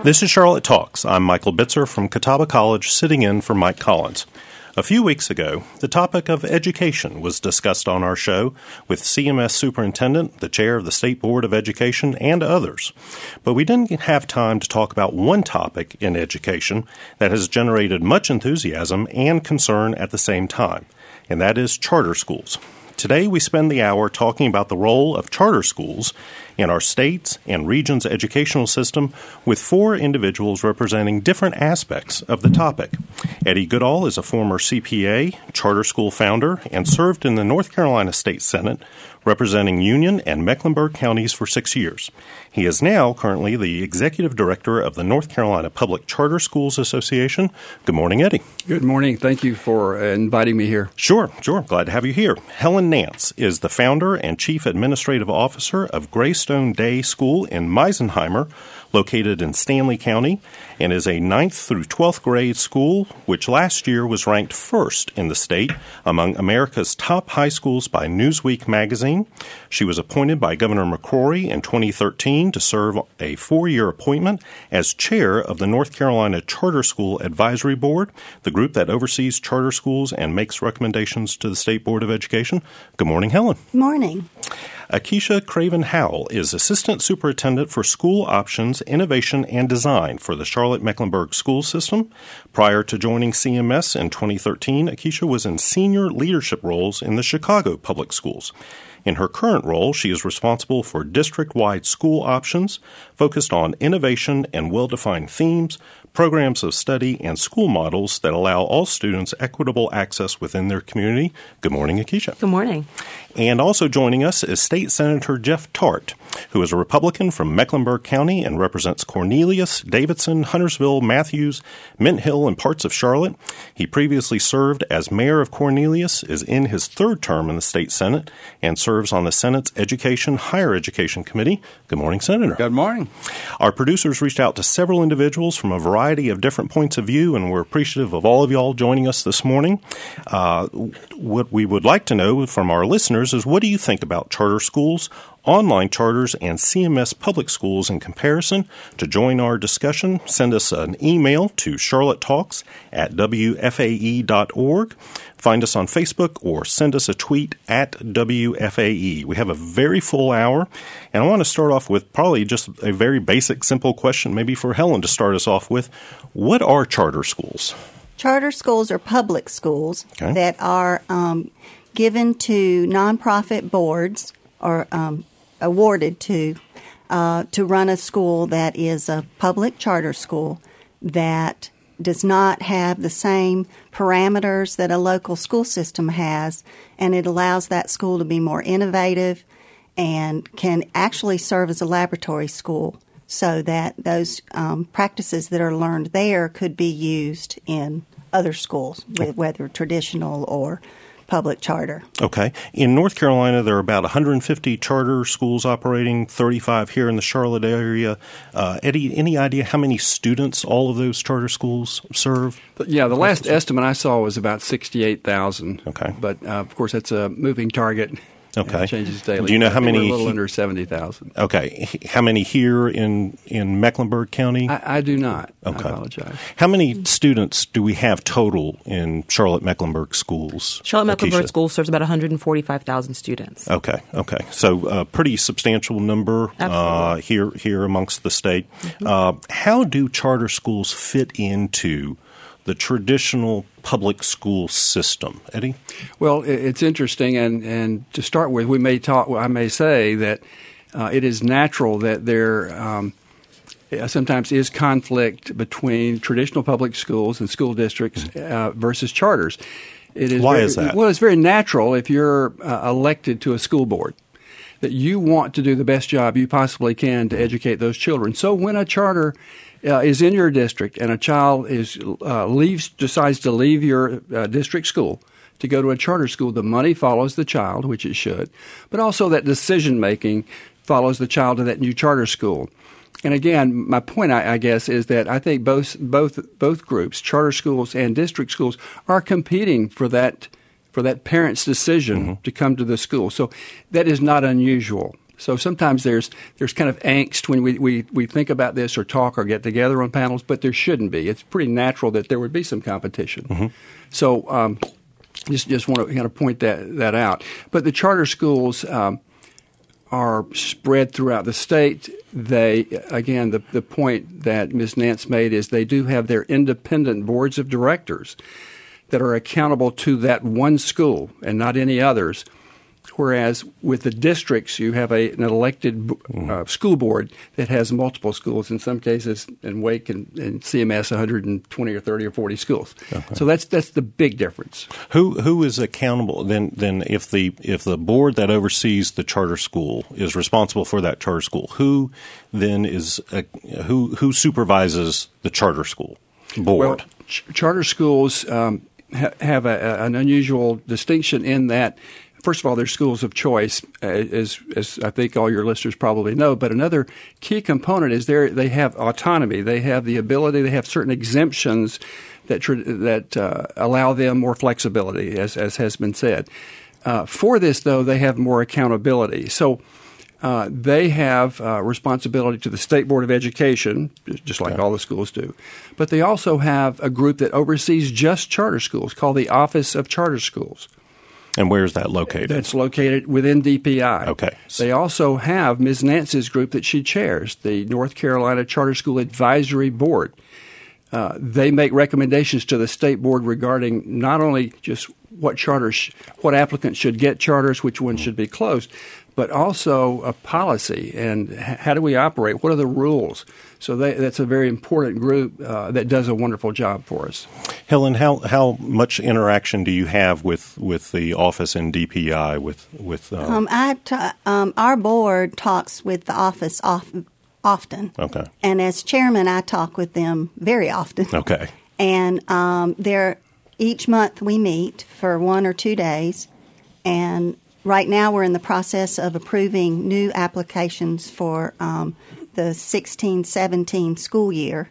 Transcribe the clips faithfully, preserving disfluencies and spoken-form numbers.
This is Charlotte Talks. I'm Michael Bitzer from Catawba College, sitting in for Mike Collins. A few weeks ago, the topic of education was discussed on our show with C M S Superintendent, the Chair of the State Board of Education, and others. But we didn't have time to talk about one topic in education that has generated much enthusiasm and concern at the same time, and that is charter schools. Today, we spend the hour talking about the role of charter schools in our state's and region's educational system with four individuals representing different aspects of the topic. Eddie Goodall is a former C P A, charter school founder, and served in the North Carolina State Senate, representing Union and Mecklenburg counties for six years. He is now currently the Executive Director of the North Carolina Public Charter Schools Association. Good morning, Eddie. Good morning. Thank you for uh, inviting me here. Sure, sure. Glad to have you here. Helen Nance is the founder and Chief Administrative Officer of Greystone Day School in Meisenheimer, located in Stanley County, and is a ninth through twelfth grade school, which last year was ranked first in the state among America's top high schools by Newsweek magazine. She was appointed by Governor McCrory in twenty thirteen to serve a four-year appointment as chair of the North Carolina Charter School Advisory Board, the group that oversees charter schools and makes recommendations to the State Board of Education. Good morning, Helen. Good morning. Akeisha Craven Howell is Assistant Superintendent for School Options, Innovation, and Design for the Charlotte-Mecklenburg School System. Prior to joining C M S in twenty thirteen, Akeisha was in senior leadership roles in the Chicago Public Schools. In her current role, she is responsible for district-wide school options, focused on innovation and well-defined themes, programs of study, and school models that allow all students equitable access within their community. Good morning, Akeisha. Good morning. And also joining us is State Senator Jeff Tart, who is a Republican from Mecklenburg County and represents Cornelius, Davidson, Huntersville, Matthews, Mint Hill, and parts of Charlotte. He previously served as mayor of Cornelius, is in his third term in the state Senate, and serves on the Senate's Education Higher Education Committee. Good morning, Senator. Good morning. Our producers reached out to several individuals from a variety of different points of view, and we're appreciative of all of y'all joining us this morning. Uh, what we would like to know from our listeners is, what do you think about charter schools, online charters, and C M S public schools in comparison? To join our discussion, send us an email to charlottetalks at w f a e dot org. Find us on Facebook or send us a tweet at W F A E. We have a very full hour, and I want to start off with probably just a very basic, simple question, maybe for Helen to start us off with. What are charter schools? Charter schools are public schools okay. that are um, given to nonprofit boards or um, awarded to uh, to run a school that is a public charter school that does not have the same parameters that a local school system has, and it allows that school to be more innovative and can actually serve as a laboratory school so that those um, practices that are learned there could be used in other schools, whether traditional or public charter. Okay. In North Carolina, there are about one hundred fifty charter schools operating, thirty-five here in the Charlotte area. Uh, Eddie, any idea how many students all of those charter schools serve? Yeah, the last estimate I saw was about sixty-eight thousand. Okay. But, uh, of course, that's a moving target. Okay. It changes daily. Do you know how many? We're a little under seventy thousand. Okay. How many here in, in Mecklenburg County? I, I do not. Okay. I apologize. How many students do we have total in Charlotte-Mecklenburg schools? Charlotte-Mecklenburg School serves about one hundred forty-five thousand students. Okay. Okay. So a pretty substantial number uh, here here amongst the state. Mm-hmm. Uh, how do charter schools fit into the traditional public school system? Eddie? Well, it's interesting, and, and to start with, we may talk. I may say that uh, it is natural that there um, sometimes is conflict between traditional public schools and school districts uh, versus charters. It is Why very, is that? Well, it's very natural if you're uh, elected to a school board that you want to do the best job you possibly can to educate those children. So when a charter Uh, is in your district and a child is uh, leaves decides to leave your uh, district school to go to a charter school, the money follows the child, which it should, but also that decision making follows the child to that new charter school. And again, my point, I, I guess, is that I think both both both groups, charter schools and district schools, are competing for that for that parent's decision mm-hmm. to come to the school. So that is not unusual. So sometimes there's there's kind of angst when we, we, we think about this or talk or get together on panels, but there shouldn't be. It's pretty natural that there would be some competition. Mm-hmm. So um, just just want to kind of point that, that out. But the charter schools um, are spread throughout the state. They, again, the, the point that Miz Nance made is they do have their independent boards of directors that are accountable to that one school and not any others. Whereas with the districts, you have a, an elected uh, school board that has multiple schools. In some cases, in Wake and, and C M S, one hundred twenty or thirty or forty schools. Okay. So that's that's the big difference. Who who is accountable then? Then if the if the board that oversees the charter school is responsible for that charter school, who then is uh, who who supervises the charter school board? Well, ch- charter schools um, ha- have a, a, an unusual distinction in that. First of all, they're schools of choice, as, as I think all your listeners probably know. But another key component is they they have autonomy. They have the ability. They have certain exemptions that that uh, allow them more flexibility, as as has been said. Uh, for this, though, they have more accountability. So uh, they have uh, responsibility to the State Board of Education, just like yeah. all the schools do. But they also have a group that oversees just charter schools called the Office of Charter Schools. And where is that located? That's located within D P I. Okay. They also have Miz Nance's group that she chairs, the North Carolina Charter School Advisory Board. Uh, they make recommendations to the state board regarding not only just what charters, what applicants should get charters, which ones should be closed, but also a policy and how do we operate? What are the rules? So they, that's a very important group uh, that does a wonderful job for us. Helen, how how much interaction do you have with, with the office in D P I? With with uh... um, I t- um, our board talks with the office off, often. Okay. And as chairman, I talk with them very often. Okay. And um, they're each month we meet for one or two days, and right now we're in the process of approving new applications for um, the sixteen seventeen school year,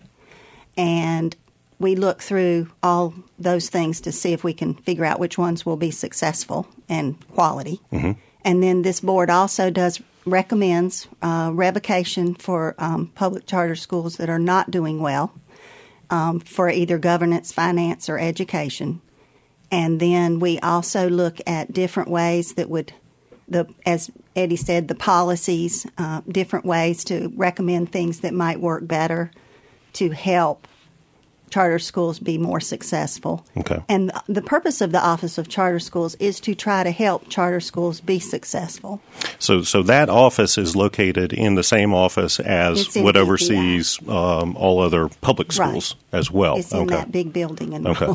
and we look through all those things to see if we can figure out which ones will be successful and quality. Mm-hmm. And then this board also does recommends uh, revocation for um, public charter schools that are not doing well um, for either governance, finance, or education. And then we also look at different ways that would, the as Eddie said, the policies, uh, different ways to recommend things that might work better to help charter schools be more successful. Okay. And the purpose of the Office of Charter Schools is to try to help charter schools be successful. So so that office is located in the same office as what oversees um, all other public schools right. as well. It's in okay. that big building. In okay.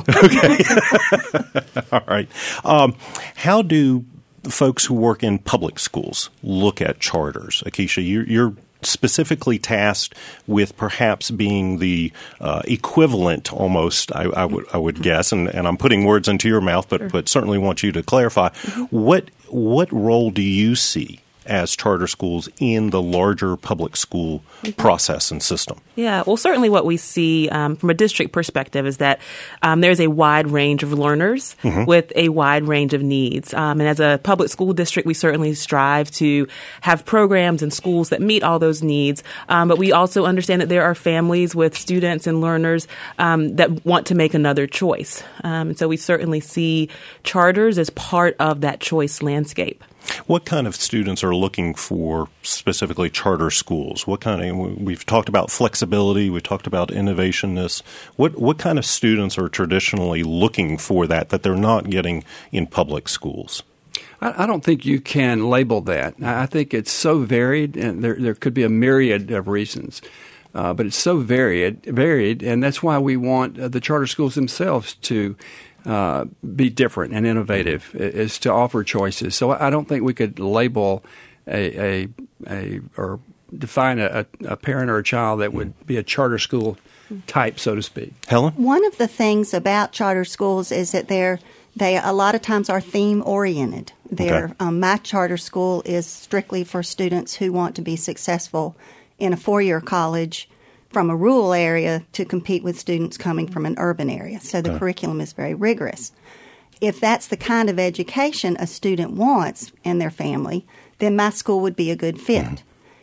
the okay. All right. Um, how do folks who work in public schools look at charters? Akeisha, you're, you're specifically tasked with perhaps being the uh, equivalent almost, I, I would I would guess, and, and I'm putting words into your mouth, but, but certainly want you to clarify. Mm-hmm. What what role do you see as charter schools in the larger public school mm-hmm. process and system? Yeah, well, certainly what we see um, from a district perspective is that um, there's a wide range of learners mm-hmm. with a wide range of needs. Um, and as a public school district, we certainly strive to have programs and schools that meet all those needs. Um, but we also understand that there are families with students and learners um, that want to make another choice. Um, and so we certainly see charters as part of that choice landscape. What kind of students are looking for specifically charter schools? What kind of, we've talked about flexibility, we've talked about innovationness. What what kind of students are traditionally looking for that that they're not getting in public schools? I, I don't think you can label that. I think it's so varied, and there there could be a myriad of reasons. Uh, but it's so varied, varied, and that's why we want uh, the charter schools themselves to Uh, be different and innovative, is to offer choices. So I don't think we could label a, a, a or define a, a parent or a child that would be a charter school type, so to speak. Helen? One of the things about charter schools is that they're they a lot of times are theme oriented. They're, okay. um, my charter school is strictly for students who want to be successful in a four-year college from a rural area to compete with students coming from an urban area. So the okay. curriculum is very rigorous. if that's the kind of education a student wants and their family, then my school would be a good fit. Mm-hmm.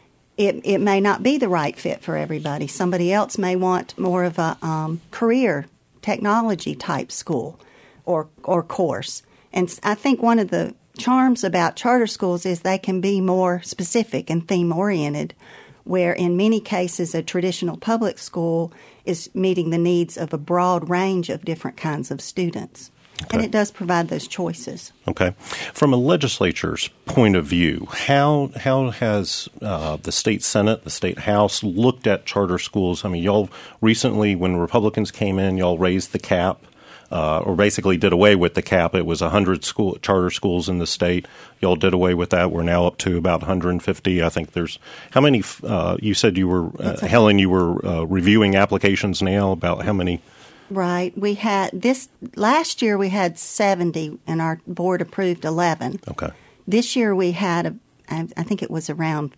It it may not be the right fit for everybody. Somebody else may want more of a um, career technology type school or or course. And I think one of the charms about charter schools is they can be more specific and theme oriented, where in many cases a traditional public school is meeting the needs of a broad range of different kinds of students. Okay. And it does provide those choices. Okay. From a legislature's point of view, how how has uh, the state Senate, the state House looked at charter schools? I mean, y'all recently, when Republicans came in, y'all raised the cap, uh, or basically did away with the cap. It was one hundred school charter schools in the state. Y'all did away with that. We're now up to about one hundred fifty. I think there's how many? Uh, you said you were, uh, Helen, you were uh, reviewing applications now. About how many? Right. We had this last year. We had seventy, and our board approved eleven. Okay. This year we had a, I think it was around,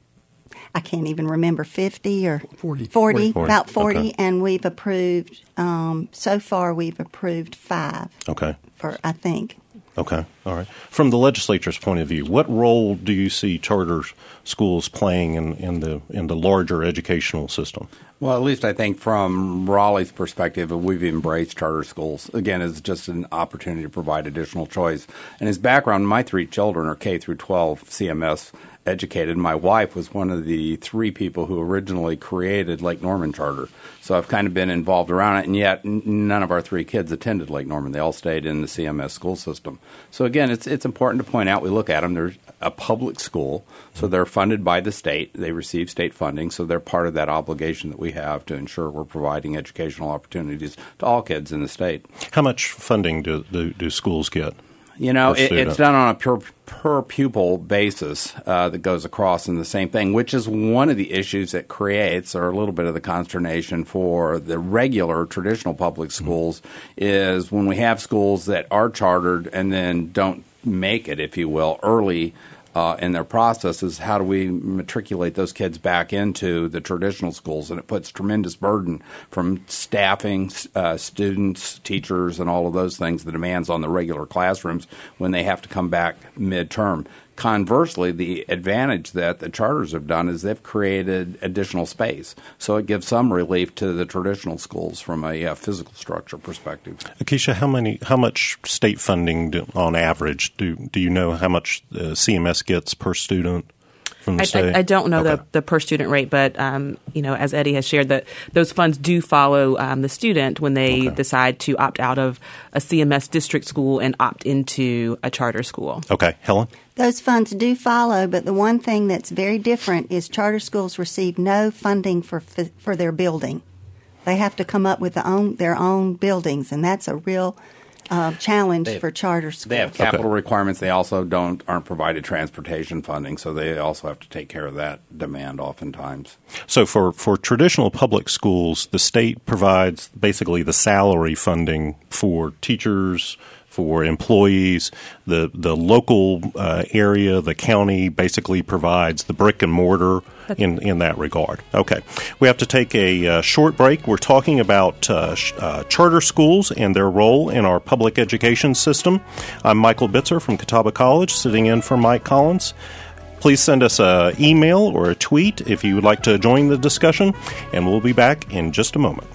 I can't even remember, fifty or forty, forty, forty. about forty, okay. And we've approved. Um, so far, we've approved five. Okay. For I think. Okay. All right. From the legislature's point of view, what role do you see charter schools playing in, in the in the larger educational system? Well, at least I think from Raleigh's perspective, we've embraced charter schools. Again, it's just an opportunity to provide additional choice. And his background, my three children are K through twelve C M S educated. My wife was one of the three people who originally created Lake Norman Charter. So I've kind of been involved around it, and yet none of our three kids attended Lake Norman. They all stayed in the C M S school system. So again, it's it's important to point out, we look at them, they're a public school, so they're funded by the state. They receive state funding, so they're part of that obligation that we have to ensure we're providing educational opportunities to all kids in the state. How much funding do, do, do schools get? You know, it, it's done on a per, per pupil basis uh, that goes across in the same thing, which is one of the issues that creates, or a little bit of the consternation for the regular traditional public schools, mm-hmm. is when we have schools that are chartered and then don't make it, if you will, early uh, in their processes, how do we matriculate those kids back into the traditional schools? And it puts tremendous burden from staffing, uh, students, teachers, and all of those things, the demands on the regular classrooms when they have to come back midterm. Conversely, the advantage that the charters have done is they've created additional space. So it gives some relief to the traditional schools from a uh, physical structure perspective. Akeisha, how many, how much state funding do, on average do do you know how much uh, C M S gets per student? From the I, state? I, I don't know okay. the, the per student rate, but um, you know, as Eddie has shared, that those funds do follow um, the student when they okay. decide to opt out of a C M S district school and opt into a charter school. Okay, Helen. Those funds do follow, but the one thing that's very different is charter schools receive no funding for for their building. They have to come up with their own, their own buildings, and that's a real uh, challenge have, for charter schools. They have capital okay. requirements. They also don't aren't provided transportation funding, so they also have to take care of that demand oftentimes. So for, for traditional public schools, the state provides basically the salary funding for teachers, for employees. The the local uh, area, the county, basically provides the brick and mortar in, in that regard. Okay. We have to take a uh, short break. We're talking about uh, sh- uh, charter schools and their role in our public education system. I'm Michael Bitzer from Catawba College, sitting in for Mike Collins. Please send us an email or a tweet if you would like to join the discussion, and we'll be back in just a moment.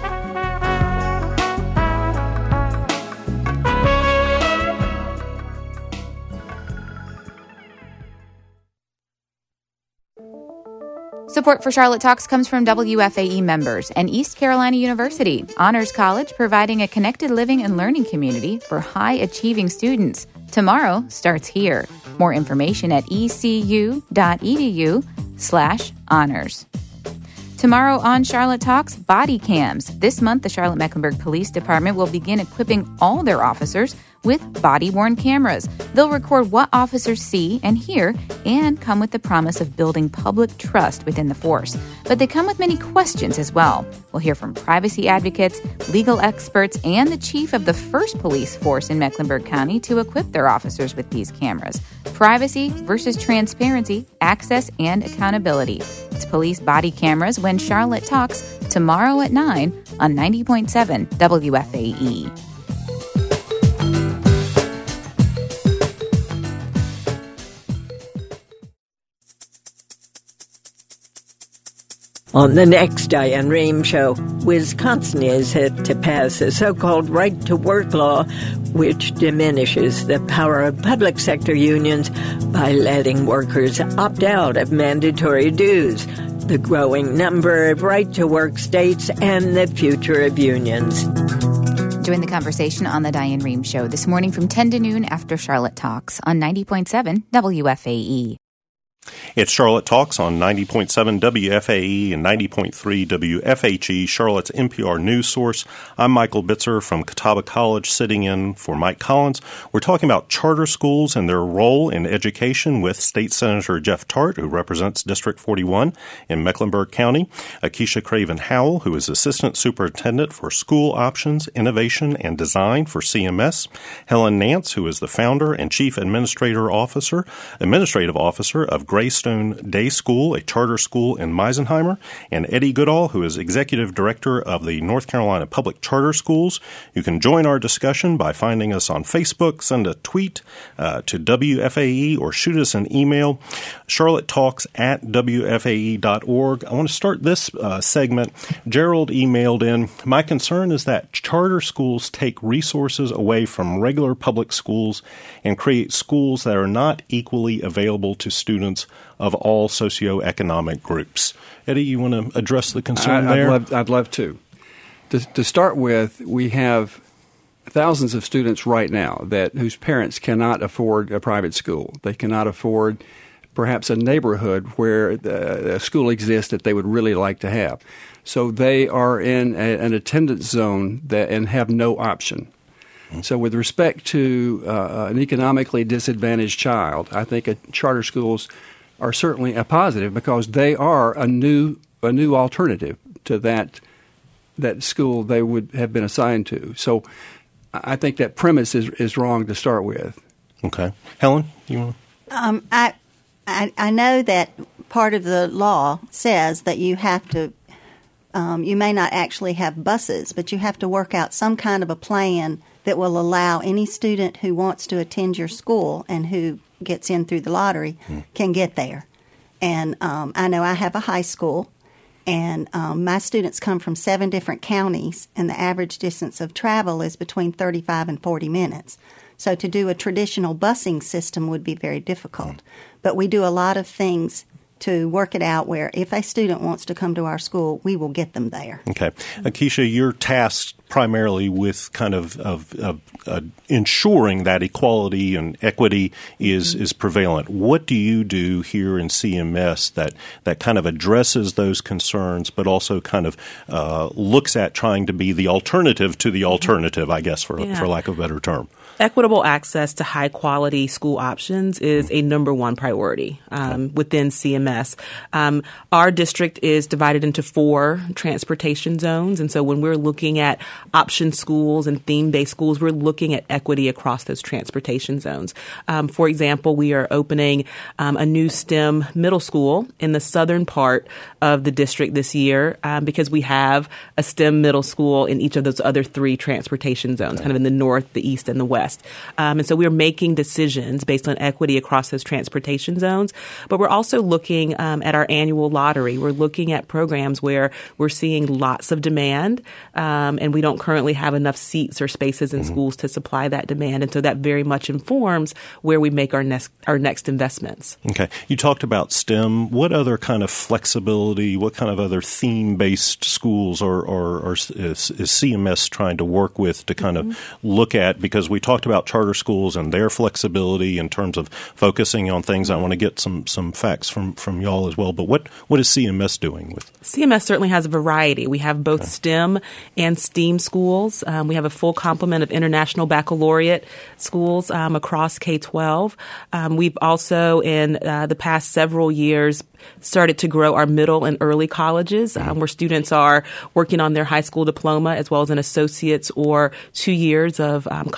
Support for Charlotte Talks comes from W F A E members and East Carolina University, Honors College, providing a connected living and learning community for high-achieving students. Tomorrow starts here. More information at ecu.edu slash honors. Tomorrow on Charlotte Talks, body cams. This month, the Charlotte-Mecklenburg Police Department will begin equipping all their officers with body-worn cameras. They'll record what officers see and hear and come with the promise of building public trust within the force. But they come with many questions as well. We'll hear from privacy advocates, legal experts, and the chief of the first police force in Mecklenburg County to equip their officers with these cameras. Privacy versus transparency, access, and accountability. It's Police Body Cameras when Charlotte Talks tomorrow at nine on ninety point seven W F A E. On the next Diane Rehm Show, Wisconsin is set to pass a so-called right-to-work law which diminishes the power of public sector unions by letting workers opt out of mandatory dues, the growing number of right-to-work states, and the future of unions. Join the conversation on the Diane Rehm Show this morning from ten to noon after Charlotte Talks on ninety point seven W F A E. It's Charlotte Talks on ninety point seven W F A E and ninety point three W F H E, Charlotte's N P R news source. I'm Michael Bitzer from Catawba College, sitting in for Mike Collins. We're talking about charter schools and their role in education with State Senator Jeff Tart, who represents District forty-one in Mecklenburg County, Akeisha Craven Howell, who is Assistant Superintendent for School Options, Innovation, and Design for C M S, Helen Nance, who is the founder and Chief Administrator Officer, Administrative Officer of Greystone Day School, a charter school in Meisenheimer, and Eddie Goodall, who is Executive Director of the North Carolina Public Charter Schools. You can join our discussion by finding us on Facebook, send a tweet uh, to W F A E, or shoot us an email, charlotte talks at W F A E dot org. I want to start this uh, segment. Gerald emailed in, my concern is that charter schools take resources away from regular public schools and create schools that are not equally available to students of all socioeconomic groups. Eddie, you want to address the concern I, there? I'd love, I'd love to. to. To start with, we have thousands of students right now that whose parents cannot afford a private school. They cannot afford perhaps a neighborhood where the, a school exists that they would really like to have. So they are in a, an attendance zone that and have no option. So with respect to uh, an economically disadvantaged child, I think a, charter schools are certainly a positive because they are a new a new alternative to that that school they would have been assigned to. So I think that premise is is wrong to start with. Okay. Helen, you want to? Um, I, I I know that part of the law says that you have to um, you may not actually have buses, but you have to work out some kind of a plan that will allow any student who wants to attend your school and who gets in through the lottery mm. can get there. And um, I know I have a high school, and um, my students come from seven different counties, and the average distance of travel is between thirty-five and forty minutes. So to do a traditional busing system would be very difficult. Mm. But we do a lot of things to work it out where if a student wants to come to our school, we will get them there. Okay. Akeisha, you're tasked primarily with kind of, of, of uh, ensuring that equality and equity is, mm-hmm. is prevalent. What do you do here in C M S that, that kind of addresses those concerns but also kind of uh, looks at trying to be the alternative to the alternative, I guess, for, yeah. for lack of a better term? Equitable access to high-quality school options is a number one priority um, within C M S. Um, our district is divided into four transportation zones, and so when we're looking at option schools and theme-based schools, we're looking at equity across those transportation zones. Um, for example, we are opening um, a new STEM middle school in the southern part of the district this year um, because we have a STEM middle school in each of those other three transportation zones, kind of in the north, the east, and the west. Um, and so we're making decisions based on equity across those transportation zones. But we're also looking um, at our annual lottery. We're looking at programs where we're seeing lots of demand, um, and we don't currently have enough seats or spaces in mm-hmm. schools to supply that demand. And so that very much informs where we make our next our next investments. Okay. You talked about STEM. What other kind of flexibility, what kind of other theme-based schools are, are, are is, is C M S trying to work with to kind mm-hmm. of look at? Because we talked about charter schools and their flexibility in terms of focusing on things. I want to get some, some facts from, from y'all as well. But what, what is C M S doing with? C M S certainly has a variety. We have both okay. STEM and STEAM schools. Um, we have a full complement of international baccalaureate schools um, across K twelve. Um, we've also, in uh, the past several years, started to grow our middle and early colleges um, where students are working on their high school diploma as well as an associate's or two years of um, college transfer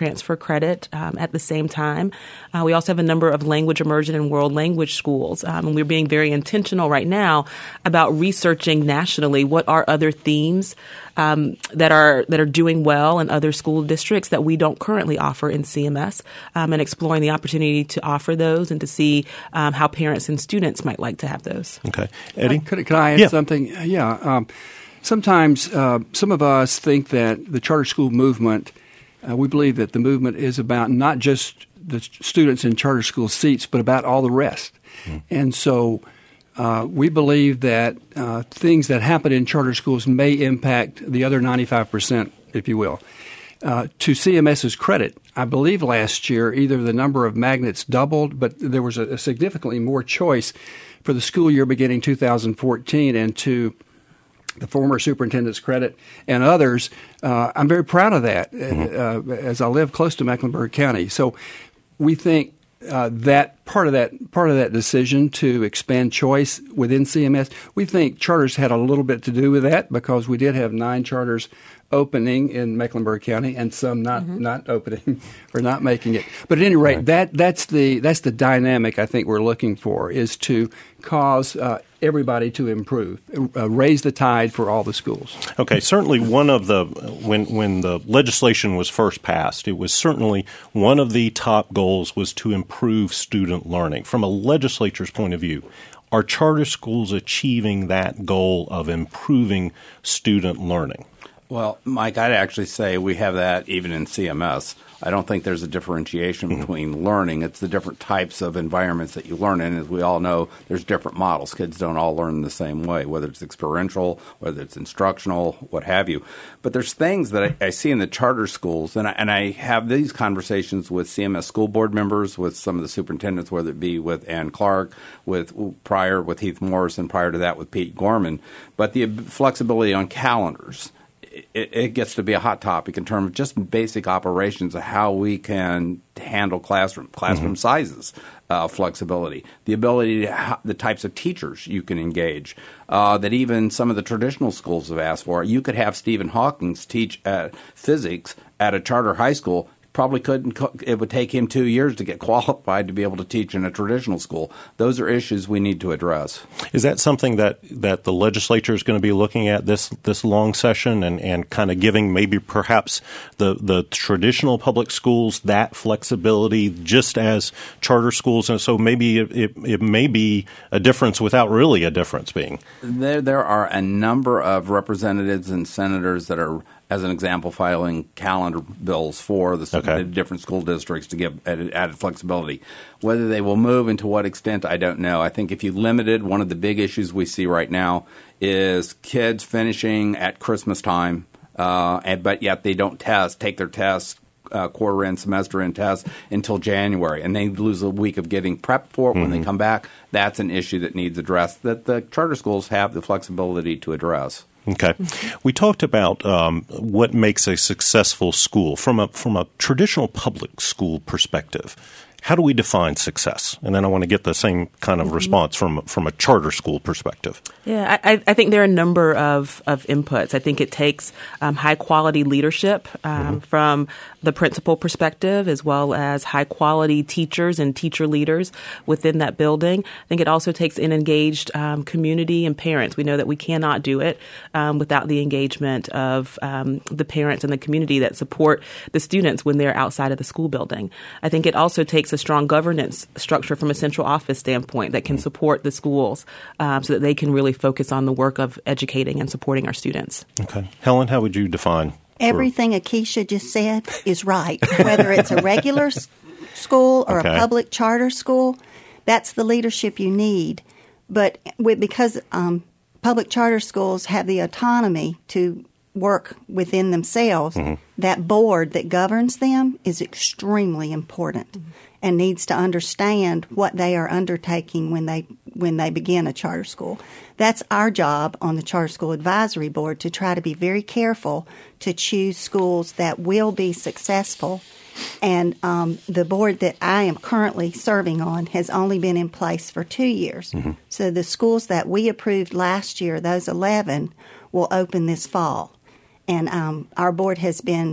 transfer credit um, at the same time. Uh, we also have a number of language immersion and world language schools. Um, and we're being very intentional right now about researching nationally what are other themes um, that are that are doing well in other school districts that we don't currently offer in C M S, um, and exploring the opportunity to offer those and to see um, how parents and students might like to have those. Okay. Eddie? Could, could I add yeah. something? Yeah. Um, sometimes uh, some of us think that the charter school movement, uh, we believe that the movement is about not just the students in charter school seats, but about all the rest. Mm. And so uh, we believe that uh, things that happen in charter schools may impact the other ninety-five percent, if you will. Uh, to CMS's credit, I believe last year either the number of magnets doubled, but there was a, a significantly more choice for the school year beginning two thousand fourteen, and to the former superintendent's credit and others, uh, I'm very proud of that mm-hmm. uh, as I live close to Mecklenburg County. So we think uh, that part of that part of that decision to expand choice within C M S, we think charters had a little bit to do with that, because we did have nine charters opening in Mecklenburg County and some not, mm-hmm. not opening or not making it. But at any rate, right. that that's the that's the dynamic I think we're looking for, is to cause uh, everybody to improve, uh, raise the tide for all the schools. Okay, certainly one of the when when the legislation was first passed, it was certainly one of the top goals was to improve student learning. From a legislature's point of view, are charter schools achieving that goal of improving student learning? Well, Mike, I'd actually say we have that even in C M S. I don't think there's a differentiation mm-hmm. between learning. It's the different types of environments that you learn in. As we all know, there's different models. Kids don't all learn the same way, whether it's experiential, whether it's instructional, what have you. But there's things that I, I see in the charter schools, and I, and I have these conversations with C M S school board members, with some of the superintendents, whether it be with Ann Clark, with prior with Heath Morris, and prior to that with Pete Gorman. But the flexibility on calendars. It, it gets to be a hot topic in terms of just basic operations of how we can handle classroom classroom mm-hmm. sizes, uh, flexibility, the ability to ha- the types of teachers you can engage, uh, that even some of the traditional schools have asked for. You could have Stephen Hawkins teach uh, physics at a charter high school. Probably couldn't. It would take him two years to get qualified to be able to teach in a traditional school. Those are issues we need to address. Is that something that, that the legislature is going to be looking at this this long session, and, and kind of giving maybe perhaps the, the traditional public schools that flexibility just as charter schools? And so maybe it, it, it may be a difference without really a difference being. There, there are a number of representatives and senators that are, as an example, filing calendar bills for the okay. different school districts to give added, added flexibility. Whether they will move and to what extent, I don't know. I think if you limited, one of the big issues we see right now is kids finishing at Christmas time, uh, and, but yet they don't test, take their tests, uh, quarter end, semester end tests until January, and they lose a week of getting prepped for it mm-hmm. when they come back. That's an issue that needs addressed, that the charter schools have the flexibility to address. Okay. We talked about um, what makes a successful school from a from a traditional public school perspective. How do we define success? And then I want to get the same kind of mm-hmm. response from from a charter school perspective. Yeah, I, I think there are a number of, of inputs. I think it takes um, high-quality leadership um, mm-hmm. from the principal perspective, as well as high-quality teachers and teacher leaders within that building. I think it also takes an engaged um, community and parents. We know that we cannot do it um, without the engagement of um, the parents and the community that support the students when they're outside of the school building. I think it also takes a strong governance structure from a central office standpoint that can support the schools um, so that they can really focus on the work of educating and supporting our students. Okay. Helen, how would you define? Everything Akeisha just said is right. Whether it's a regular s- school or okay. a public charter school, that's the leadership you need. But with, because um, public charter schools have the autonomy to work within themselves, mm-hmm. that board that governs them is extremely important mm-hmm. and needs to understand what they are undertaking when they when they begin a charter school. That's our job on the Charter School Advisory Board, to try to be very careful to choose schools that will be successful. And um, the board that I am currently serving on has only been in place for two years. Mm-hmm. So the schools that we approved last year, those eleven, will open this fall. And um, our board has been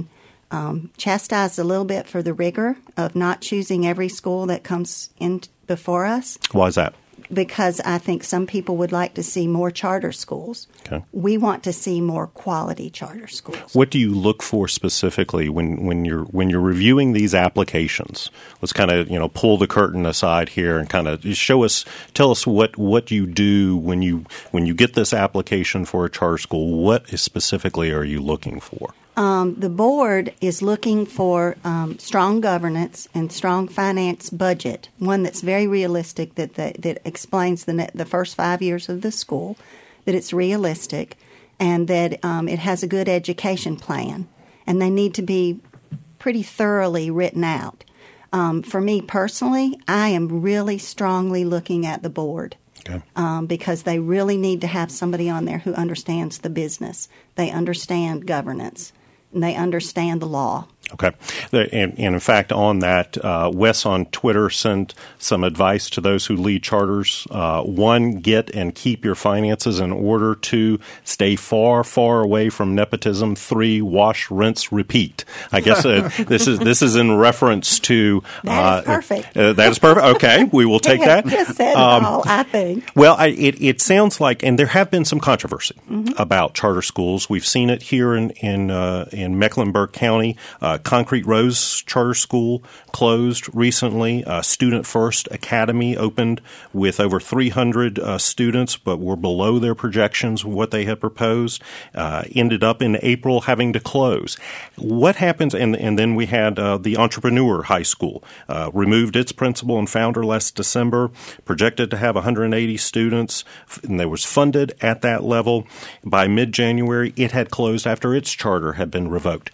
um, chastised a little bit for the rigor of not choosing every school that comes in before us. Why is that? Because I think some people would like to see more charter schools. Okay. We want to see more quality charter schools. What do you look for specifically when, when you're when you're reviewing these applications? Let's kind of you know pull the curtain aside here and kind of show us, tell us what, what you do when you when you get this application for a charter school. What is specifically are you looking for? Um, the board is looking for um, strong governance and strong finance budget, one that's very realistic, that that, that explains the ne- the first five years of the school, that it's realistic, and that um, it has a good education plan. And they need to be pretty thoroughly written out. Um, for me personally, I am really strongly looking at the board. Okay. Um, because they really need to have somebody on there who understands the business. They understand governance. And they understand the law. Okay. And, and in fact, on that, uh, Wes on Twitter sent some advice to those who lead charters. Uh, one, get and keep your finances in order. Two, stay far, far away from nepotism. Three, wash, rinse, repeat. I guess uh, this is this is in reference to that is perfect. Uh, that is perfect. Okay, we will take that. Just said um, it all, I think. Well, I, it it sounds like, and there have been some controversy mm-hmm. about charter schools. We've seen it here in in uh, in Mecklenburg County. Uh, Concrete Rose Charter School closed recently. Uh, Student First Academy opened with over three hundred uh, students, but were below their projections, what they had proposed. Uh, ended up in April having to close. What happens? And, and then we had uh, the Entrepreneur High School, uh, removed its principal and founder last December, projected to have one hundred eighty students, and there was funded at that level. By mid-January, it had closed after its charter had been revoked.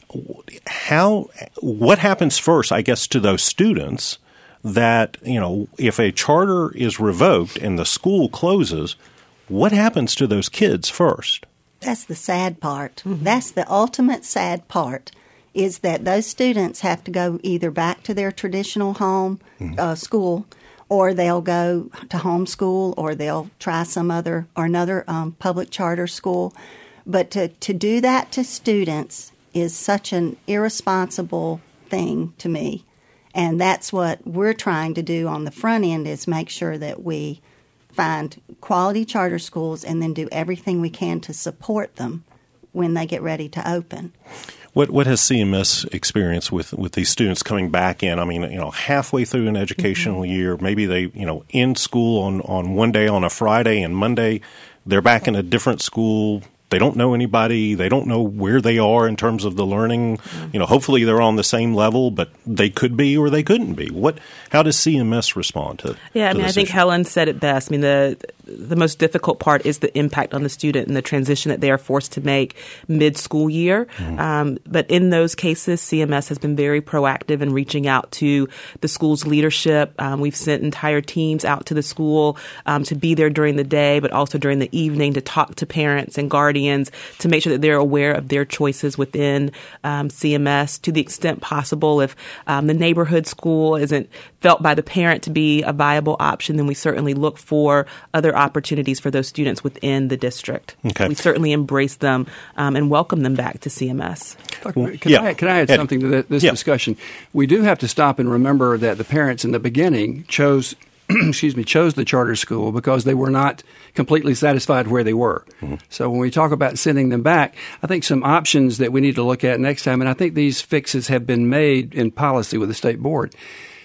How, what happens first, I guess, to those students that, you know, if a charter is revoked and the school closes, what happens to those kids first? That's the sad part. Mm-hmm. That's the ultimate sad part, is that those students have to go either back to their traditional home mm-hmm. uh, school, or they'll go to homeschool, or they'll try some other or another um, public charter school. But to, to do that to students is such an irresponsible thing to me. And that's what we're trying to do on the front end, is make sure that we find quality charter schools and then do everything we can to support them when they get ready to open. What what has C M S experienced with, with these students coming back in? I mean, you know, halfway through an educational mm-hmm. year, maybe they, you know, in school on, on one day on a Friday, and Monday they're back in a different school. They don't know anybody. They don't know where they are in terms of the learning. You know, hopefully they're on the same level, but they could be or they couldn't be. What? How does C M S respond to? Yeah, I to mean, I think issue? Helen said it best. I mean, the the most difficult part is the impact on the student and the transition that they are forced to make mid-school year. Mm-hmm. Um, but in those cases, C M S has been very proactive in reaching out to the school's leadership. Um, we've sent entire teams out to the school um, to be there during the day, but also during the evening to talk to parents and guardians to make sure that they're aware of their choices within um, C M S to the extent possible. If um, the neighborhood school isn't felt by the parent to be a viable option, then we certainly look for other opportunities for those students within the district. Okay. We certainly embrace them um, and welcome them back to C M S. Can, yeah. I, can I add Ed. something to this yeah. discussion? We do have to stop and remember that the parents in the beginning chose excuse me, chose the charter school because they were not completely satisfied where they were. Mm-hmm. So when we talk about sending them back, I think some options that we need to look at next time, and I think these fixes have been made in policy with the state board.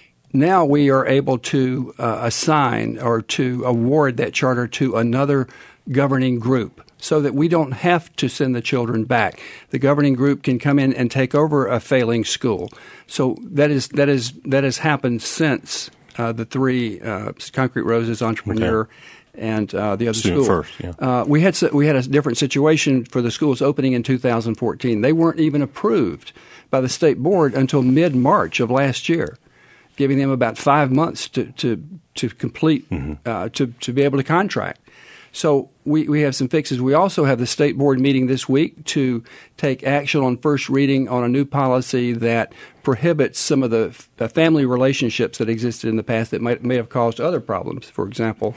Now we are able to uh, assign or to award that charter to another governing group, so that we don't have to send the children back. The governing group can come in and take over a failing school. So that is that is that has happened since uh, the three uh, Concrete Roses, Entrepreneur, okay. and uh, the other Student school. First, yeah. uh, we had we had a different situation for the schools opening in two thousand fourteen. They weren't even approved by the state board until mid-March of last year, giving them about five months to to to complete mm-hmm. uh, to to be able to contract. So we, we have some fixes. We also have the state board meeting this week to take action on first reading on a new policy that prohibits some of the f- family relationships that existed in the past that might may have caused other problems. For example,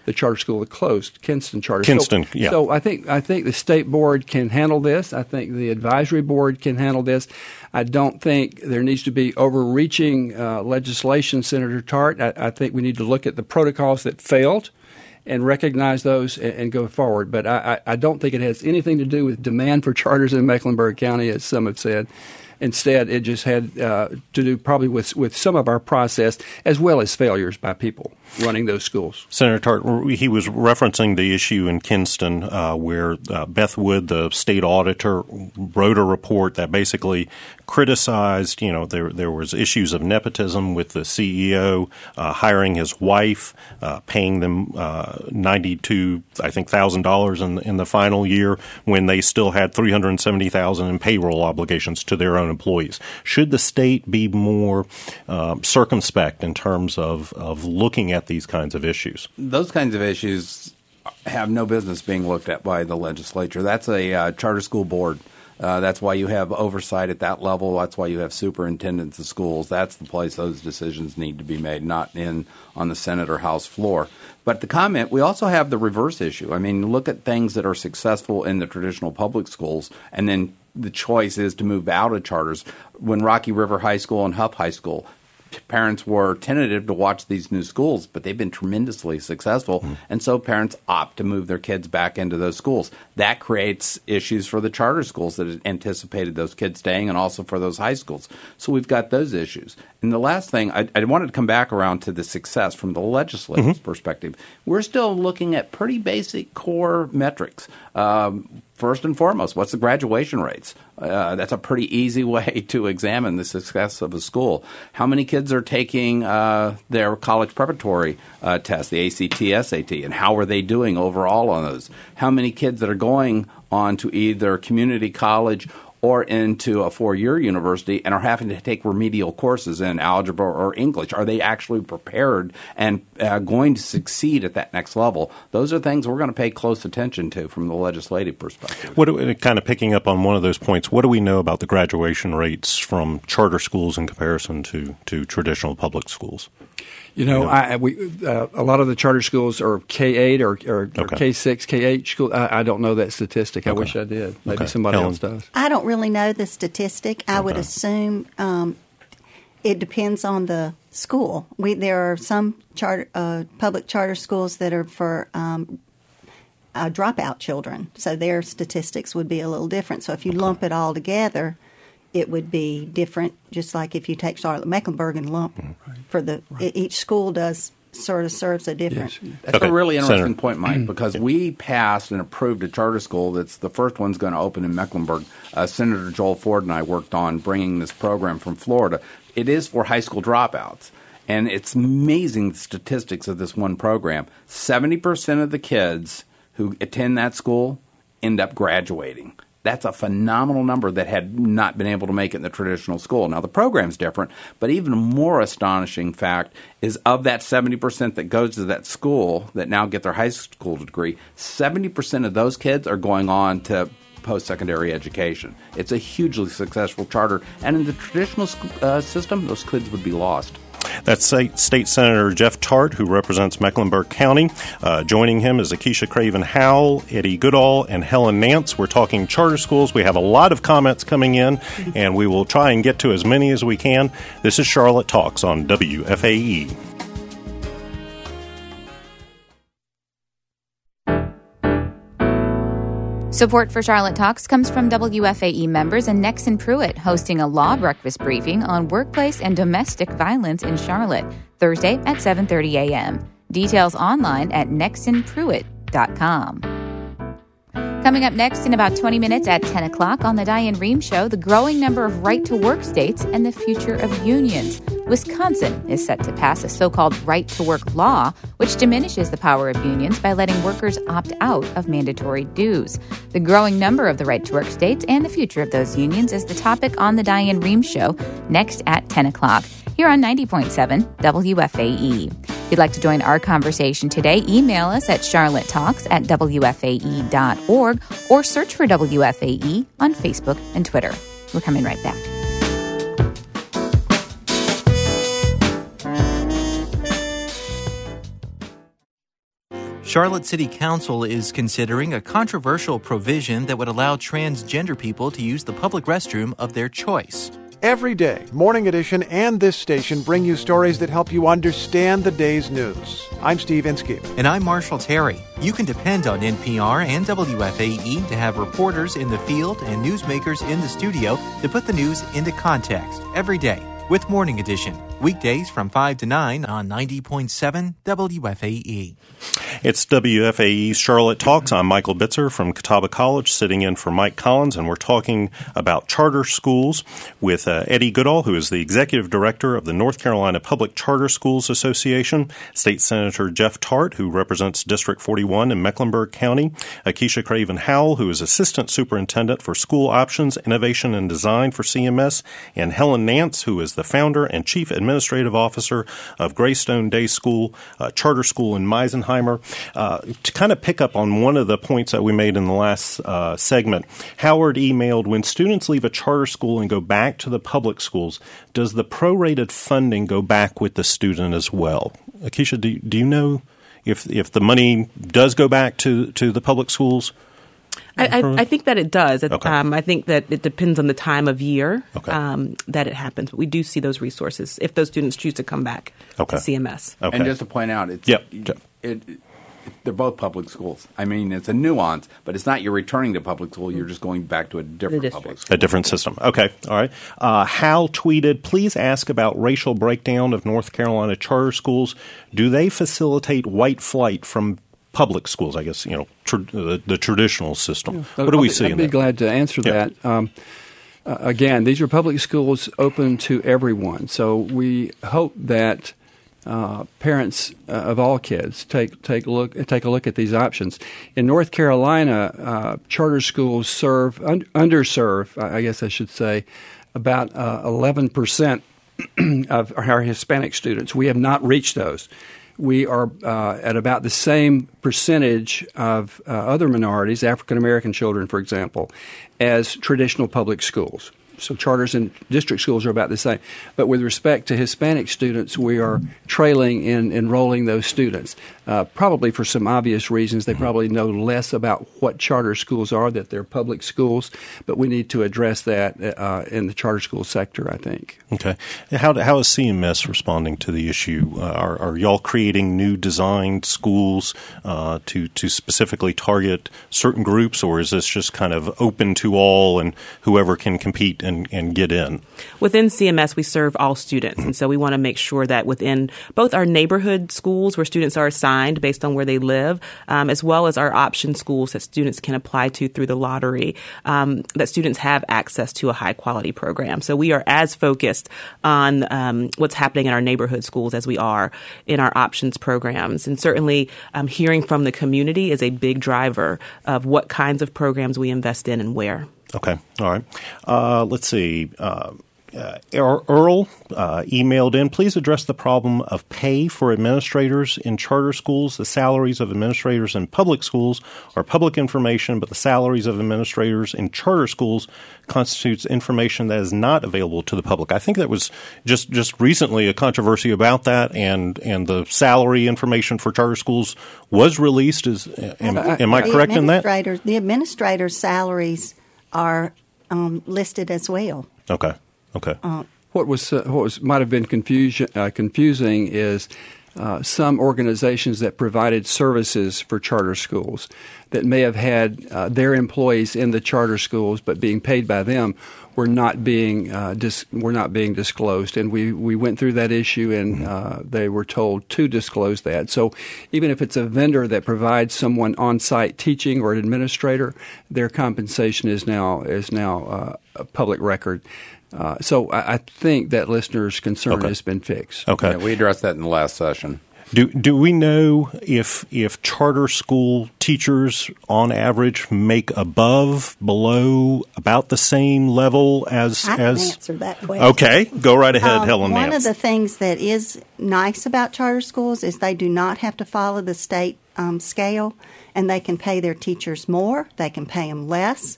the charter school that closed, Kinston Charter. Kinston, so, yeah. So I think I think the state board can handle this. I think the advisory board can handle this. I don't think there needs to be overreaching uh, legislation, Senator Tart. I, I think we need to look at the protocols that failed and recognize those and, and go forward. But I, I, I don't think it has anything to do with demand for charters in Mecklenburg County, as some have said. Instead, it just had uh, to do probably with, with some of our process as well as failures by people running those schools. Senator Tart, he was referencing the issue in Kinston uh, where uh, Beth Wood, the state auditor, wrote a report that basically criticized, you know, there there was issues of nepotism with the C E O uh, hiring his wife, uh, paying them uh, ninety-two, I think, thousand dollars in in the final year when they still had three hundred seventy thousand in payroll obligations to their own employees. Should the state be more uh, circumspect in terms of of looking at these kinds of issues? Those kinds of issues have no business being looked at by the legislature. That's a uh, charter school board. Uh, that's why you have oversight at that level. That's why you have superintendents of schools. That's the place those decisions need to be made, not in on the Senate or House floor. But the comment, we also have the reverse issue. I mean, look at things that are successful in the traditional public schools, and then the choice is to move out of charters. When Rocky River High School and Huff High School, parents were tentative to watch these new schools, but they've been tremendously successful, mm. and so parents opt to move their kids back into those schools. That creates issues for the charter schools that anticipated those kids staying, and also for those high schools. So we've got those issues. And the last thing, I, I wanted to come back around to the success from the legislature's mm-hmm. perspective. We're still looking at pretty basic core metrics. Um, First and foremost, what's the graduation rates? Uh, that's a pretty easy way to examine the success of a school. How many kids are taking uh, their college preparatory uh, test, the A C T, S A T, and how are they doing overall on those? How many kids that are going on to either community college or into a four-year university and are having to take remedial courses in algebra or English? Are they actually prepared and uh, going to succeed at that next level? Those are things we're going to pay close attention to from the legislative perspective. What do we, kind of picking up on one of those points, what do we know about the graduation rates from charter schools in comparison to, to traditional public schools? You know, I, we, uh, a lot of the charter schools are K eight or, or, or okay. K six, K eight school. I, I don't know that statistic. I okay. wish I did. Maybe okay. somebody Helen. else does. I don't really know the statistic. I okay. would assume um, it depends on the school. We There are some charter, uh, public charter schools that are for um, uh, dropout children, so their statistics would be a little different. So if you okay. lump it all together, it would be different, just like if you take Charlotte-Mecklenburg and lump right. for the right. each school does sort of serves a different. Yes. That's okay. a really interesting Senator. point, Mike, because yeah. we passed and approved a charter school that's the first one's going to open in Mecklenburg. Uh, Senator Joel Ford and I worked on bringing this program from Florida. It is for high school dropouts, and it's amazing the statistics of this one program. seventy percent of the kids who attend that school end up graduating. That's a phenomenal number that had not been able to make it in the traditional school. Now, the program's different, but even a more astonishing fact is of that seventy percent that goes to that school that now get their high school degree, seventy percent of those kids are going on to post-secondary education. It's a hugely successful charter, and in the traditional uh, system, those kids would be lost. That's State, State Senator Jeff Tart, who represents Mecklenburg County. Uh, joining him is Akeisha Craven-Howell, Eddie Goodall, and Helen Nance. We're talking charter schools. We have a lot of comments coming in, and we will try and get to as many as we can. This is Charlotte Talks on W F A E. Support for Charlotte Talks comes from W F A E members and Nexen Pruitt, hosting a law breakfast briefing on workplace and domestic violence in Charlotte, Thursday at seven thirty a.m. Details online at nexen pruitt dot com. Coming up next in about twenty minutes at ten o'clock on the Diane Rehm Show, the growing number of right-to-work states and the future of unions. Wisconsin is set to pass a so-called right-to-work law, which diminishes the power of unions by letting workers opt out of mandatory dues. The growing number of the right-to-work states and the future of those unions is the topic on the Diane Rehm Show, next at ten o'clock, here on ninety point seven W F A E. If you'd like to join our conversation today, email us at charlottetalks at w f a e dot org or search for W F A E on Facebook and Twitter. We're coming right back. Charlotte City Council is considering a controversial provision that would allow transgender people to use the public restroom of their choice. Every day, Morning Edition and this station bring you stories that help you understand the day's news. I'm Steve Inskeep. And I'm Marshall Terry. You can depend on N P R and W F A E to have reporters in the field and newsmakers in the studio to put the news into context every day with Morning Edition. Weekdays from five to nine on ninety point seven W F A E. It's W F A E's Charlotte Talks. I'm Michael Bitzer from Catawba College, sitting in for Mike Collins, and we're talking about charter schools with uh, Eddie Goodall, who is the Executive Director of the North Carolina Public Charter Schools Association, State Senator Jeff Tart, who represents District forty-one in Mecklenburg County, Akeisha Craven-Howell, who is Assistant Superintendent for School Options, Innovation, and Design for C M S, and Helen Nance, who is the founder and Chief Administrative Administrative Officer of Greystone Day School, uh, Charter School in Meisenheimer. Uh, to kind of pick up on one of the points that we made in the last uh, segment, Howard emailed, when students leave a charter school and go back to the public schools, does the prorated funding go back with the student as well? Akeisha, do, do you know if if the money does go back to, to the public schools? I, I, I think that it does. Okay. Um, I think that it depends on the time of year okay. um, that it happens. But we do see those resources if those students choose to come back okay. to C M S. Okay. And just to point out, it's yep. it, it, it, they're both public schools. I mean, it's a nuance, but it's not you're returning to public school. You're just going back to a different public school. A different system. Okay. All right. Uh, Hal tweeted, please ask about racial breakdown of North Carolina charter schools. Do they facilitate white flight from public schools, I guess, you know, tr- the, the traditional system? Yeah. What do we I'd see be, in I'd be that? glad to answer yeah. that. Um, uh, again, these are public schools open to everyone. So we hope that uh, parents uh, of all kids take take a look take a look at these options. In North Carolina, uh, charter schools serve un- underserve, I guess I should say, about uh, eleven percent of our Hispanic students. We have not reached those. We are uh, at about the same percentage of uh, other minorities, African American children, for example, as traditional public schools. So charters and district schools are about the same. But with respect to Hispanic students, we are trailing in enrolling those students, uh, probably for some obvious reasons. They probably know less about what charter schools are, that they're public schools, but we need to address that uh, in the charter school sector, I think. Okay. How, how is C M S responding to the issue? Uh, are, are y'all creating new designed schools uh, to, to specifically target certain groups, or is this just kind of open to all and whoever can compete and, and get in? Within C M S, we serve all students, and so we want to make sure that within both our neighborhood schools, where students are assigned based on where they live, um, as well as our option schools that students can apply to through the lottery, um, that students have access to a high-quality program. So we are as focused on um, what's happening in our neighborhood schools as we are in our options programs. And certainly um, hearing from the community is a big driver of what kinds of programs we invest in and where. Okay. All right. Uh, let's see. Uh, uh, Earl uh, emailed in, please address the problem of pay for administrators in charter schools. The salaries of administrators in public schools are public information, but the salaries of administrators in charter schools constitutes information that is not available to the public. I think that was just, just recently a controversy about that, and, and the salary information for charter schools was released. Is am, am I correct in that? The administrators' salaries are um, listed as well. Okay. Okay. Uh, what was uh, what was might have been confusion, uh, confusing is uh, some organizations that provided services for charter schools that may have had uh, their employees in the charter schools, but being paid by them, were not being uh, dis- were not being disclosed, and we, we went through that issue, and uh, they were told to disclose that. So even if it's a vendor that provides someone on-site teaching or an administrator, their compensation is now is now uh, a public record. Uh, so I, I think that listeners' concern okay. has been fixed. Okay, yeah, we addressed that in the last session. Do do we know if if charter school teachers on average make above, below, about the same level as I can as? answer that question. Okay, go right ahead, um, Helen One Nance. of the things that is nice about charter schools is they do not have to follow the state um, scale, and they can pay their teachers more. They can pay them less.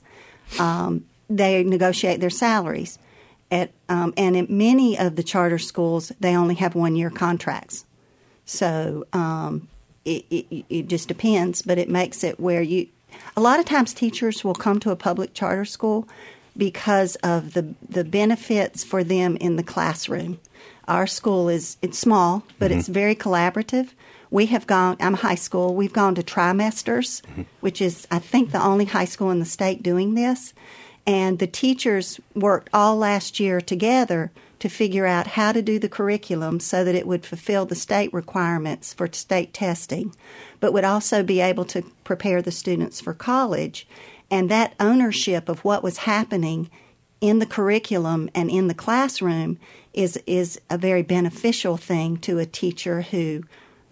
Um, they negotiate their salaries. At, um, and in many of the charter schools, they only have one-year contracts. So um, it, it, it just depends, but it makes it where you, a lot of times teachers will come to a public charter school because of the the benefits for them in the classroom. Our school is, it's small, but mm-hmm. it's very collaborative. We have gone, I'm high school, we've gone to trimesters, mm-hmm. which is, I think, the only high school in the state doing this. And the teachers worked all last year together to figure out how to do the curriculum so that it would fulfill the state requirements for state testing, but would also be able to prepare the students for college. And that ownership of what was happening in the curriculum and in the classroom is is a very beneficial thing to a teacher who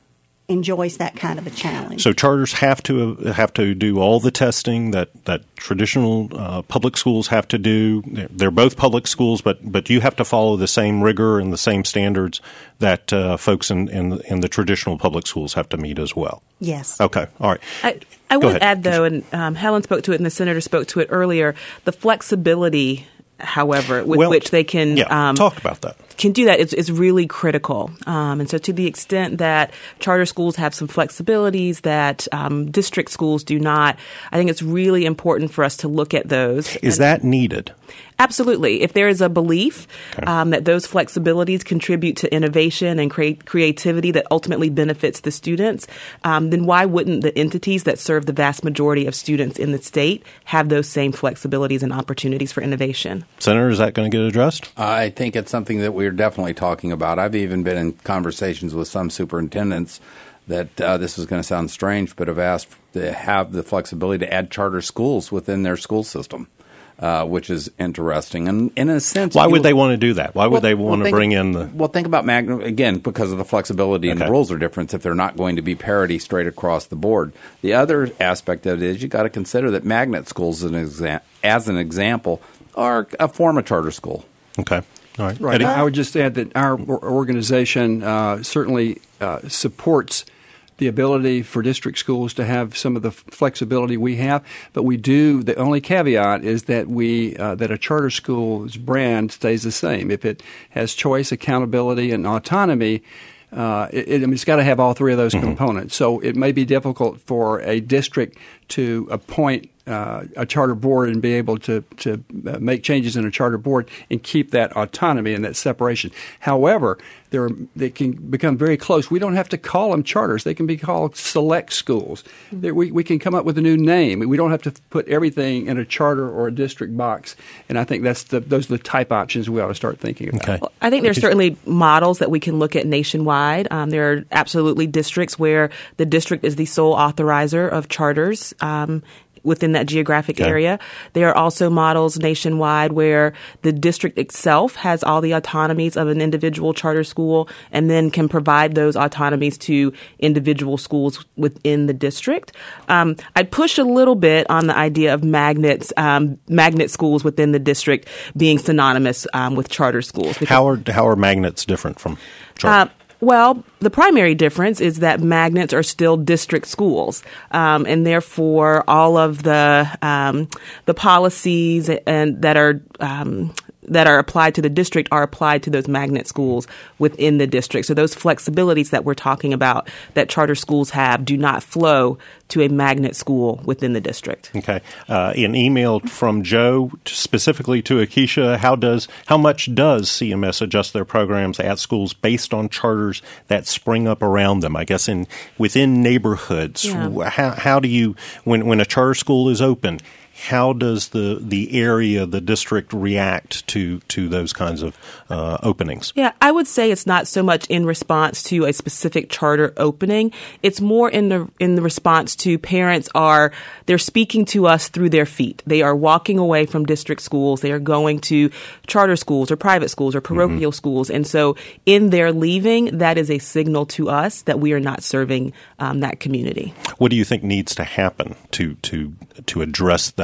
enjoys that kind of a challenge. So charters have to have to do all the testing that that traditional uh, public schools have to do. They're both public schools, but but you have to follow the same rigor and the same standards that uh, folks in, in in the traditional public schools have to meet as well. Yes. Okay. All right. I, I would ahead. add, though, and um, Helen spoke to it and the senator spoke to it earlier, the flexibility, however, with well, which they can yeah, um, talk about that. can do that is, is really critical. Um, and so to the extent that charter schools have some flexibilities that um, district schools do not, I think it's really important for us to look at those. Is and, that needed? Absolutely. If there is a belief okay. um, that those flexibilities contribute to innovation and create creativity that ultimately benefits the students, um, then why wouldn't the entities that serve the vast majority of students in the state have those same flexibilities and opportunities for innovation? Senator, is that going to get addressed? I think it's something that we're definitely talking about. I've even been in conversations with some superintendents that uh, this is going to sound strange, but have asked to have the flexibility to add charter schools within their school system. Uh, which is interesting. And in a sense... Why would they want to do that? Why would well, they want well, to think, bring in the... Well, think about Magnet, again, because of the flexibility okay. and the rules are different if they're not going to be parity straight across the board. The other aspect of it is you got to consider that magnet schools, as an, exa- as an example, are a form of charter school. Okay. All right. Right. Eddie? I would just add that our organization uh, certainly uh, supports the ability for district schools to have some of the flexibility we have, but we do. The only caveat is that we uh, that a charter school's brand stays the same. If it has choice, accountability, and autonomy, uh, it, it, I mean, it's got to have all three of those mm-hmm. components. So it may be difficult for a district to appoint Uh, a charter board and be able to to uh, make changes in a charter board and keep that autonomy and that separation. However, they're, they can become very close. We don't have to call them charters. They can be called select schools. Mm-hmm. We, we can come up with a new name. We don't have to put everything in a charter or a district box. And I think that's the, those are the type options we ought to start thinking about. Okay. Well, I think there's certainly models that we can look at nationwide. Um, there are absolutely districts where the district is the sole authorizer of charters. Um, within that geographic okay. area. There are also models nationwide where the district itself has all the autonomies of an individual charter school and then can provide those autonomies to individual schools within the district. Um, I'd push a little bit on the idea of magnets, um, magnet schools within the district being synonymous um, with charter schools. How are, how are magnets different from charter? Uh, Well, the primary difference is that magnets are still district schools, um, and therefore all of the um, the policies and that are um, that are applied to the district are applied to those magnet schools within the district. So those flexibilities that we're talking about that charter schools have do not flow to a magnet school within the district. Okay. Uh, an email from Joe specifically to Akeisha. How does how much does C M S adjust their programs at schools based on charters that spring up around them? I guess in within neighborhoods. Yeah. How how do you when when a charter school is open? How does the, the area, the district react to, to those kinds of uh, openings? Yeah, I would say it's not so much in response to a specific charter opening. It's more in the in the response to parents are they're speaking to us through their feet. They are walking away from district schools. They are going to charter schools or private schools or parochial mm-hmm. schools. And so in their leaving, that is a signal to us that we are not serving um, that community. What do you think needs to happen to to to address that?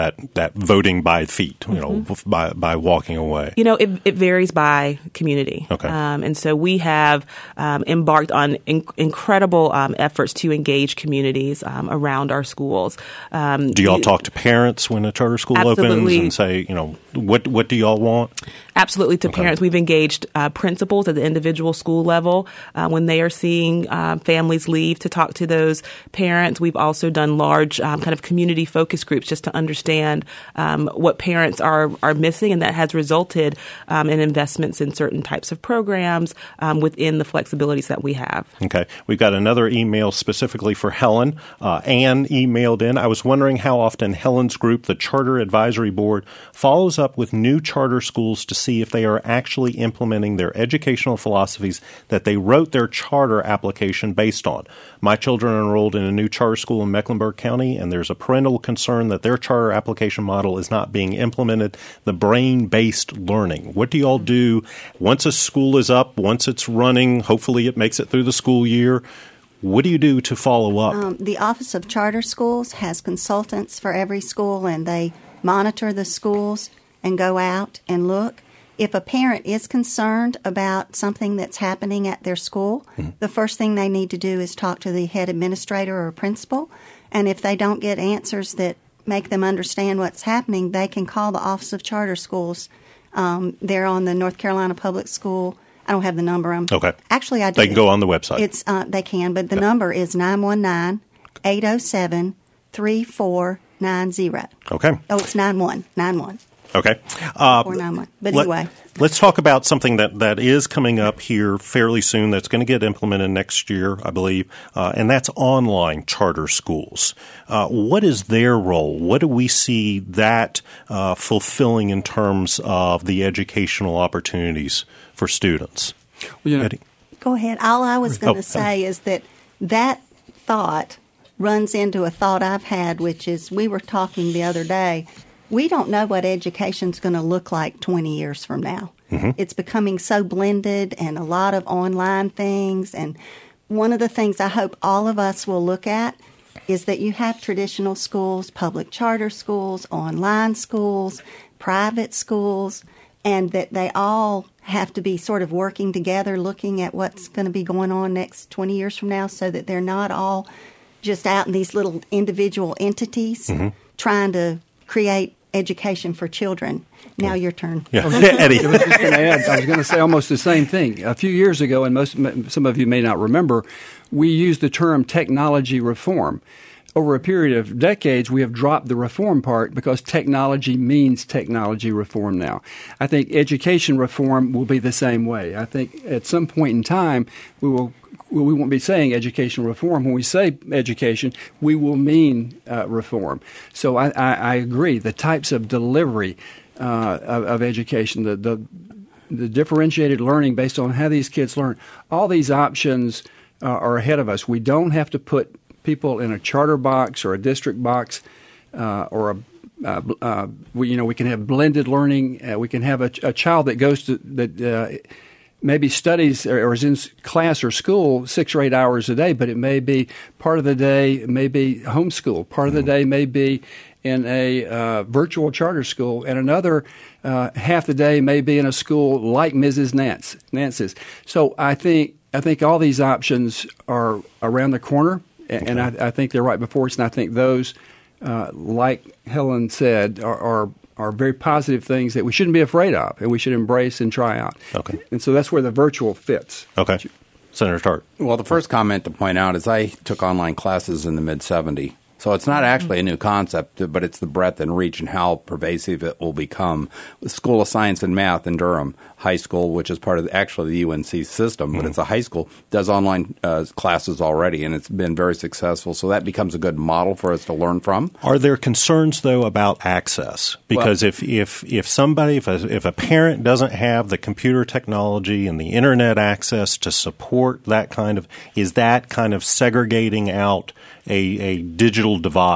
that, that voting by feet, you know, Mm-hmm. by by walking away? You know, it, it varies by community. Okay. Um, and so we have um, embarked on in- incredible um, efforts to engage communities um, around our schools. Um, Do y'all you- talk to parents when a charter school Absolutely. opens and say, you know, what what do y'all want? Absolutely. To Okay. parents, we've engaged uh, principals at the individual school level uh, when they are seeing uh, families leave to talk to those parents. We've also done large um, kind of community focus groups just to understand um, what parents are are missing, and that has resulted um, in investments in certain types of programs um, within the flexibilities that we have. Okay. We've got another email specifically for Helen. Uh, Anne emailed in. I was wondering how often Helen's group, the Charter Advisory Board, follows up with new charter schools to see if they are actually implementing their educational philosophies that they wrote their charter application based on. My children are enrolled in a new charter school in Mecklenburg County, and there's a parental concern that their charter application model is not being implemented, the brain-based learning. What do you all do once a school is up, once it's running, hopefully it makes it through the school year? What do you do to follow up? Um, the Office of Charter Schools has consultants for every school, and they monitor the schools and go out and look. If a parent is concerned about something that's happening at their school, mm-hmm. the first thing they need to do is talk to the head administrator or principal. And if they don't get answers that make them understand what's happening, they can call the Office of Charter Schools. Um, they're on the North Carolina Public School. I don't have the number. I'm, okay. Actually, I do. They can go on the website. It's uh, They can, but the yeah. number is nine one nine, eight oh seven, three four nine zero. Okay. Oh, it's nine one nine one. Okay. Uh, four nine one. But let, anyway. Let's talk about something that, that is coming up here fairly soon that's going to get implemented next year, I believe, uh, and that's online charter schools. Uh, what is their role? What do we see that uh, fulfilling in terms of the educational opportunities for students? Well, you know, Eddie? Go ahead. All I was going to Oh, say is that that thought runs into a thought I've had, which is we were talking the other day. We don't know what education's going to look like twenty years from now. Mm-hmm. It's becoming so blended and a lot of online things. And one of the things I hope all of us will look at is that you have traditional schools, public charter schools, online schools, private schools, and that they all have to be sort of working together, looking at what's going to be going on next twenty years from now, so that they're not all just out in these little individual entities mm-hmm. trying to create education for children. Now your turn. Yeah. Eddie. I was just going to add, I was going to say almost the same thing. A few years ago, and most some of you may not remember, we used the term technology reform. Over a period of decades, we have dropped the reform part because technology means technology reform now. I think education reform will be the same way. I think at some point in time, we will we won't be saying education reform. When we say education, we will mean uh, reform. So I, I, I agree. The types of delivery uh, of, of education, the, the the differentiated learning based on how these kids learn, all these options uh, are ahead of us. We don't have to put people in a charter box or a district box uh, or a uh, uh, we, you know, we can have blended learning. Uh, we can have a, a child that goes to that uh, maybe studies or, or is in class or school six or eight hours a day, but it may be part of the day, it may be homeschool. Part of the day may be in a uh, virtual charter school, and another uh, half the day may be in a school like Missus Nance, Nance's. So I think I think all these options are around the corner, and, and I, I think they're right before us. And I think those, uh, like Helen said, are, are are very positive things that we shouldn't be afraid of, and we should embrace and try out. Okay. And so that's where the virtual fits. Okay. Senator Tartt. Well, the first comment to point out is I took online classes in the mid seventies. So it's not actually a new concept, but it's the breadth and reach and how pervasive it will become. The School of Science and Math in Durham High School, which is part of the, actually the U N C system, but mm-hmm. it's a high school, does online uh, classes already, and it's been very successful. So that becomes a good model for us to learn from. Are there concerns, though, about access? Because well, if, if, if somebody, if a, if a parent doesn't have the computer technology and the internet access to support that kind of, is that kind of segregating out a, a digital divide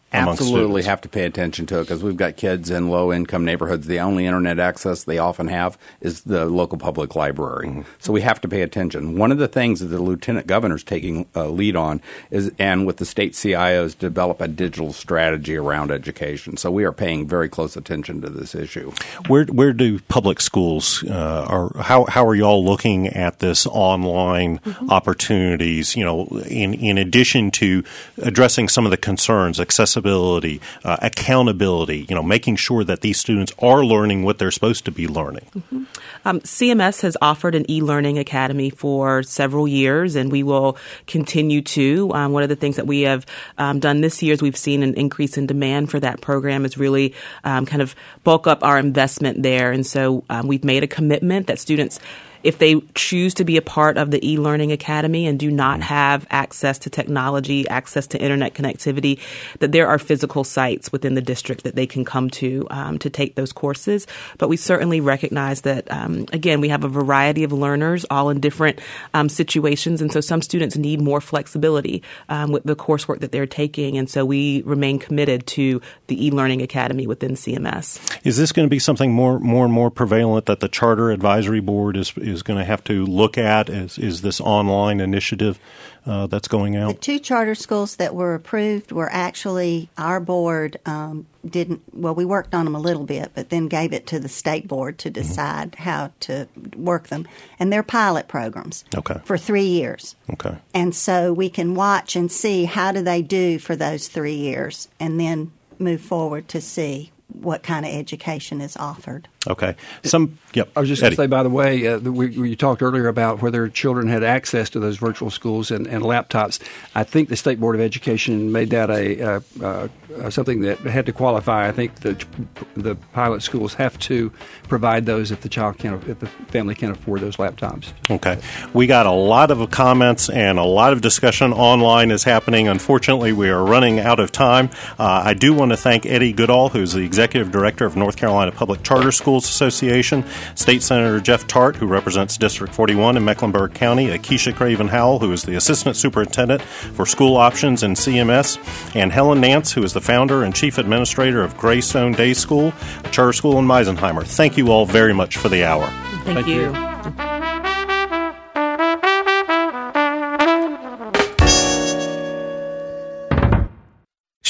amongst Absolutely students? have to pay attention to it because we've got kids in low-income neighborhoods. The only internet access they often have is the local public library. Mm-hmm. So we have to pay attention. One of the things that the lieutenant governor's taking a lead on is, and with the state C I Os, develop a digital strategy around education. So we are paying very close attention to this issue. Where where do public schools uh, are? How how are y'all looking at this online mm-hmm. opportunities? You know, in in addition to addressing some of the concerns, accessibility, uh, accountability. You know, making sure that these students are learning what they're supposed to be learning. Mm-hmm. Um, C M S has offered an e-learning academy for several years, and we will continue to. Um, one of the things that we have um, done this year is we've seen an increase in demand for that program. Is really um, kind of bulk up our investment there, and so um, we've made a commitment that students, if they choose to be a part of the e-learning academy and do not have access to technology, access to internet connectivity, that there are physical sites within the district that they can come to um, to take those courses. But we certainly recognize that, um, again, we have a variety of learners all in different um, situations. And so some students need more flexibility um, with the coursework that they're taking. And so we remain committed to the e-learning academy within C M S. Is this going to be something more, more and more prevalent that the Charter Advisory Board is is going to have to look at? Is, is this online initiative uh, that's going out? The two charter schools that were approved were actually, our board um, didn't, well, we worked on them a little bit, but then gave it to the state board to decide mm-hmm. how to work them. And they're pilot programs okay. for three years. Okay. And so we can watch and see how do they do for those three years and then move forward to see what kind of education is offered. Okay. Some. Yep. I was just going to say, by the way, uh, we, we talked earlier about whether children had access to those virtual schools and, and laptops. I think the State Board of Education made that a uh, uh, something that had to qualify. I think the the pilot schools have to provide those if the child can't, if the family can't afford those laptops. Okay. We got a lot of comments and a lot of discussion online is happening. Unfortunately, we are running out of time. Uh, I do want to thank Eddie Goodall, who's the Executive Director of North Carolina Public Charter Schools Association, State Senator Jeff Tart, who represents District forty-one in Mecklenburg County, Akeisha Craven Howell, who is the Assistant Superintendent for School Options in C M S, and Helen Nance, who is the founder and Chief Administrator of Greystone Day School, a charter school in Meisenheimer. Thank you all very much for the hour. Thank, Thank you. you.